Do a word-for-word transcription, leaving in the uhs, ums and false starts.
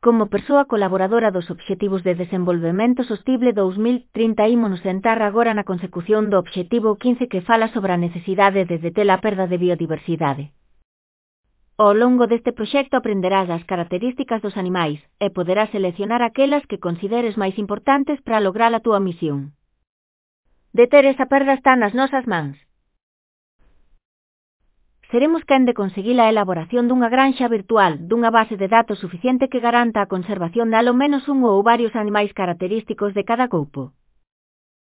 Como persoa colaboradora dos Obxectivos de Desenvolvemento Sostible dous mil trinta ímonos centrar agora na consecución do Obxectivo quince que fala sobre a necesidade de deter a perda de biodiversidade. Ao longo deste proxecto aprenderás as características dos animais e poderás seleccionar aquelas que consideres máis importantes para lograr a túa misión. Deter esa perda está nas nosas mans. Seremos quen de conseguir a elaboración dunha granxa virtual, dunha base de datos suficiente que garanta a conservación de alo menos un ou varios animais característicos de cada grupo.